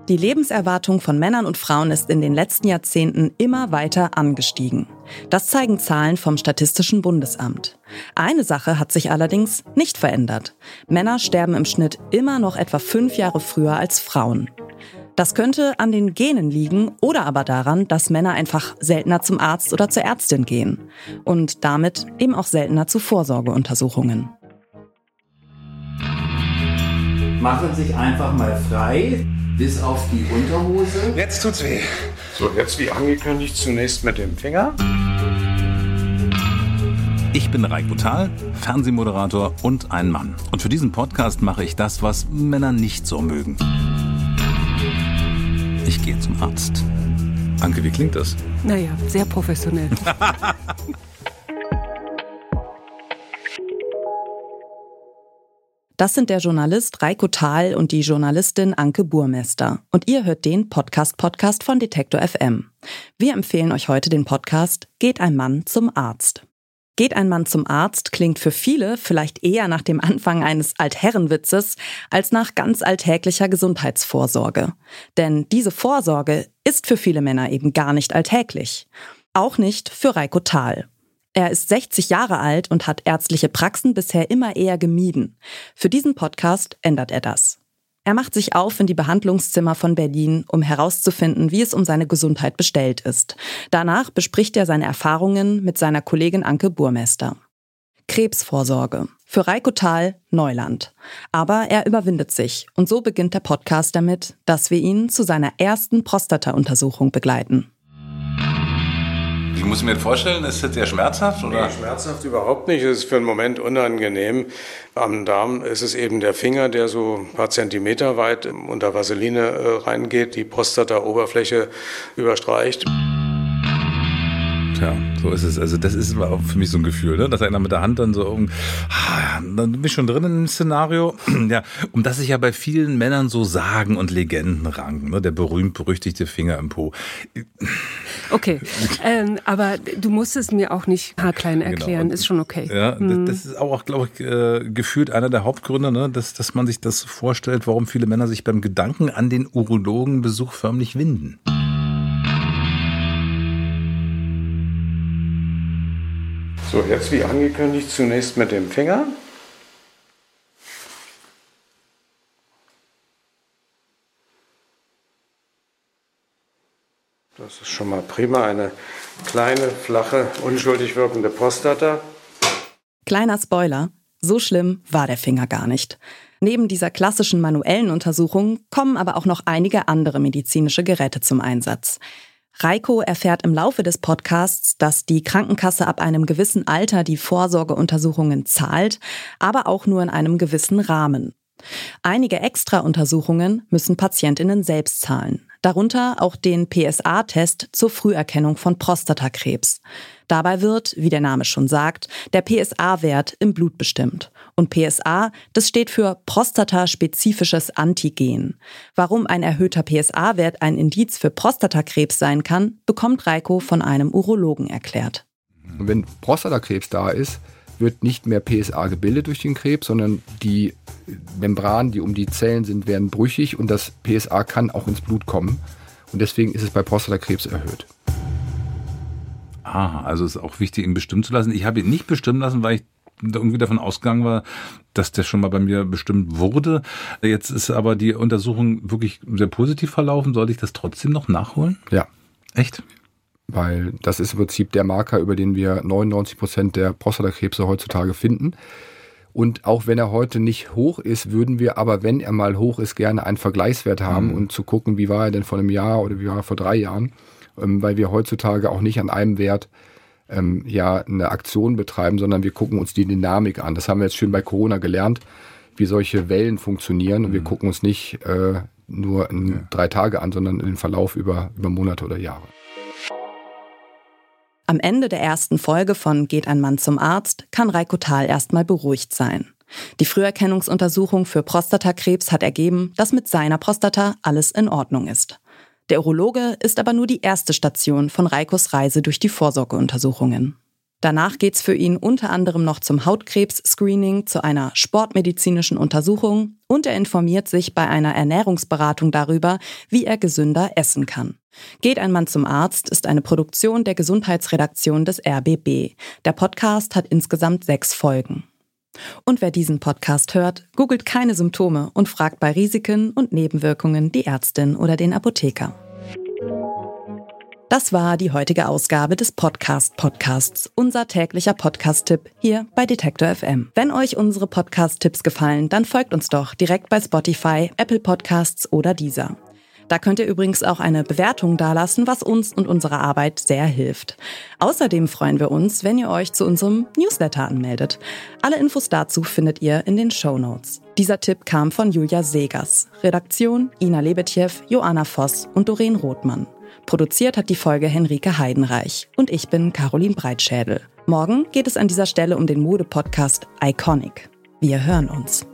Die Lebenserwartung von Männern und Frauen ist in den letzten Jahrzehnten immer weiter angestiegen. Das zeigen Zahlen vom Statistischen Bundesamt. Eine Sache hat sich allerdings nicht verändert. Männer sterben im Schnitt immer noch etwa 5 Jahre früher als Frauen. Das könnte an den Genen liegen oder aber daran, dass Männer einfach seltener zum Arzt oder zur Ärztin gehen und damit eben auch seltener zu Vorsorgeuntersuchungen. Machen sich einfach mal frei, bis auf die Unterhose. Jetzt tut's weh. So, jetzt wie angekündigt zunächst mit dem Finger. Ich bin Reiko Thal, Fernsehmoderator und ein Mann. Und für diesen Podcast mache ich das, was Männer nicht so mögen. Ich gehe zum Arzt. Anke, wie klingt das? Naja, sehr professionell. Das sind der Journalist Reiko Thal und die Journalistin Anke Burmester. Und ihr hört den Podcast von Detektor FM. Wir empfehlen euch heute den Podcast Geht ein Mann zum Arzt. Geht ein Mann zum Arzt klingt für viele vielleicht eher nach dem Anfang eines Altherrenwitzes als nach ganz alltäglicher Gesundheitsvorsorge. Denn diese Vorsorge ist für viele Männer eben gar nicht alltäglich. Auch nicht für Reiko Thal. Er ist 60 Jahre alt und hat ärztliche Praxen bisher immer eher gemieden. Für diesen Podcast ändert er das. Er macht sich auf in die Behandlungszimmer von Berlin, um herauszufinden, wie es um seine Gesundheit bestellt ist. Danach bespricht er seine Erfahrungen mit seiner Kollegin Anke Burmester. Krebsvorsorge. Für Reiko Thal Neuland. Aber er überwindet sich. Und so beginnt der Podcast damit, dass wir ihn zu seiner ersten Prostata-Untersuchung begleiten. Wie muss ich mir das vorstellen? Ist das sehr schmerzhaft? Oder? Nee, schmerzhaft überhaupt nicht. Es ist für einen Moment unangenehm. Am Darm ist es eben der Finger, der so ein paar Zentimeter weit unter Vaseline reingeht, die Prostata-Oberfläche überstreicht. Tja, so ist es. Also das ist auch für mich so ein Gefühl, ne? Dass einer mit der Hand dann so dann bin ich schon drin in einem Szenario, ja, um das sich ja bei vielen Männern so Sagen und Legenden ranken, ne? Der berühmt-berüchtigte Finger im Po. Okay, aber du musst es mir auch nicht haarklein erklären, Genau. Ist schon okay. Ja, das ist auch, glaube ich, gefühlt einer der Hauptgründe, ne? dass man sich das vorstellt, warum viele Männer sich beim Gedanken an den Urologenbesuch förmlich winden. So, jetzt wie angekündigt zunächst mit dem Finger. Das ist schon mal prima. Eine kleine, flache, unschuldig wirkende Prostata. Kleiner Spoiler, so schlimm war der Finger gar nicht. Neben dieser klassischen manuellen Untersuchung kommen aber auch noch einige andere medizinische Geräte zum Einsatz. Reiko erfährt im Laufe des Podcasts, dass die Krankenkasse ab einem gewissen Alter die Vorsorgeuntersuchungen zahlt, aber auch nur in einem gewissen Rahmen. Einige Extrauntersuchungen müssen PatientInnen selbst zahlen, darunter auch den PSA-Test zur Früherkennung von Prostatakrebs. Dabei wird, wie der Name schon sagt, der PSA-Wert im Blut bestimmt. Und PSA, das steht für prostataspezifisches Antigen. Warum ein erhöhter PSA-Wert ein Indiz für Prostatakrebs sein kann, bekommt Reiko von einem Urologen erklärt. Wenn Prostatakrebs da ist, wird nicht mehr PSA gebildet durch den Krebs, sondern die Membranen, die um die Zellen sind, werden brüchig und das PSA kann auch ins Blut kommen. Und deswegen ist es bei Prostatakrebs erhöht. Ah, also ist auch wichtig, ihn bestimmen zu lassen. Ich habe ihn nicht bestimmen lassen, weil ich irgendwie davon ausgegangen war, dass der schon mal bei mir bestimmt wurde. Jetzt ist aber die Untersuchung wirklich sehr positiv verlaufen. Sollte ich das trotzdem noch nachholen? Ja. Echt? Weil das ist im Prinzip der Marker, über den wir 99% der Prostatakrebse heutzutage finden. Und auch wenn er heute nicht hoch ist, würden wir aber, wenn er mal hoch ist, gerne einen Vergleichswert haben und zu gucken, wie war er denn vor einem Jahr oder wie war er vor 3 Jahren. Weil wir heutzutage auch nicht an einem Wert eine Aktion betreiben, sondern wir gucken uns die Dynamik an. Das haben wir jetzt schön bei Corona gelernt, wie solche Wellen funktionieren. Und wir gucken uns nicht nur in 3 Tage an, sondern den Verlauf über Monate oder Jahre. Am Ende der ersten Folge von Geht ein Mann zum Arzt kann Reiko Thal erstmal beruhigt sein. Die Früherkennungsuntersuchung für Prostatakrebs hat ergeben, dass mit seiner Prostata alles in Ordnung ist. Der Urologe ist aber nur die erste Station von Reikos Reise durch die Vorsorgeuntersuchungen. Danach geht's für ihn unter anderem noch zum Hautkrebs-Screening, zu einer sportmedizinischen Untersuchung und er informiert sich bei einer Ernährungsberatung darüber, wie er gesünder essen kann. Geht ein Mann zum Arzt ist eine Produktion der Gesundheitsredaktion des RBB. Der Podcast hat insgesamt 6 Folgen. Und wer diesen Podcast hört, googelt keine Symptome und fragt bei Risiken und Nebenwirkungen die Ärztin oder den Apotheker. Das war die heutige Ausgabe des Podcasts, unser täglicher Podcast-Tipp hier bei Detektor FM. Wenn euch unsere Podcast-Tipps gefallen, dann folgt uns doch direkt bei Spotify, Apple Podcasts oder Deezer. Da könnt ihr übrigens auch eine Bewertung dalassen, was uns und unserer Arbeit sehr hilft. Außerdem freuen wir uns, wenn ihr euch zu unserem Newsletter anmeldet. Alle Infos dazu findet ihr in den Shownotes. Dieser Tipp kam von Julia Segers. Redaktion Ina Lebetjew, Joanna Voss und Doreen Rothmann. Produziert hat die Folge Henrike Heidenreich und ich bin Caroline Breitschädel. Morgen geht es an dieser Stelle um den Mode-Podcast Iconic. Wir hören uns.